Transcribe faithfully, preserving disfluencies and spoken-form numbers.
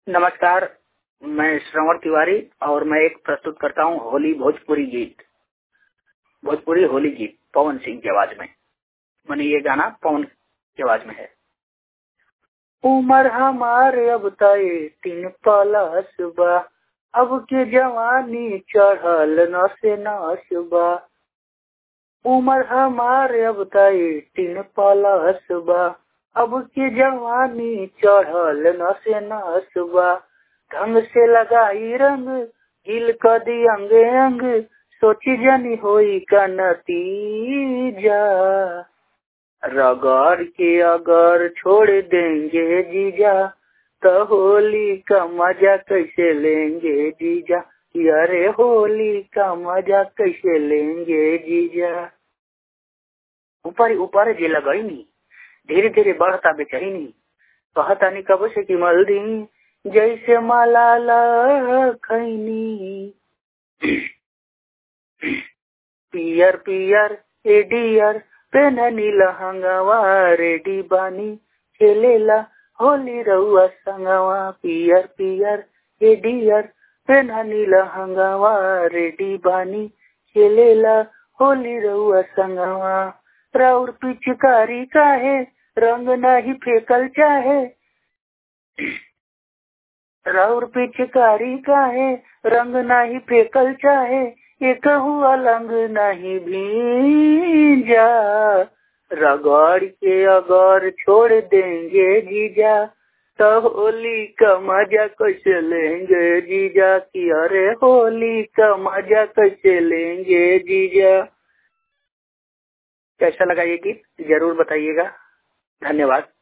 नमस्कार, मैं श्रवण तिवारी और मैं एक प्रस्तुत करता हूँ होली भोजपुरी गीत, भोजपुरी होली गीत पवन सिंह की आवाज में। मैंने ये गाना पवन की आवाज में है। उमर हमारे अब तय तीन पलस बा, अब के जवानी चढ़ल नसे नस बा। उमर हमारे अब तय तीन पलस बा, अब के जवानी चढ़ल नसे नस बा। ढंग से लगाई रंग हिल कदी अंग अंग, सोची जनी होई का नतीजा। रगड़ के अगर छोड़ देंगे जीजा, तो होली का मजा कैसे लेंगे जीजा। अरे होली का मजा कैसे लेंगे जीजा। ऊपर ऊपर जे लगई नी, धीरे धीरे बढ़ता बेचैनी, कहता नहीं कब से कि मल्दी जैसे माला खैनी। पियर पियर एडियर पेननी लहंगवा, रेडी बानी खेलेला होली रउआ संगवा। पियर पियर एडियर पेननी लहंगवा, रेडी बानी खेलेला होली रउआ संगवा। राउर पिचकारी काहे रंग नहीं फेंकल चाहे, राउर पिचकारी काहे रंग नहीं फेंकल चाहे, एक हुआ लंग नहीं भींजा। रगड़ के अगर छोड़ देंगे जीजा, तब होली का मजा कैसे लेंगे जीजा। कि अरे होली का मजा कैसे लेंगे जीजा। कैसा लगा ये गीत जरूर बताइएगा। धन्यवाद।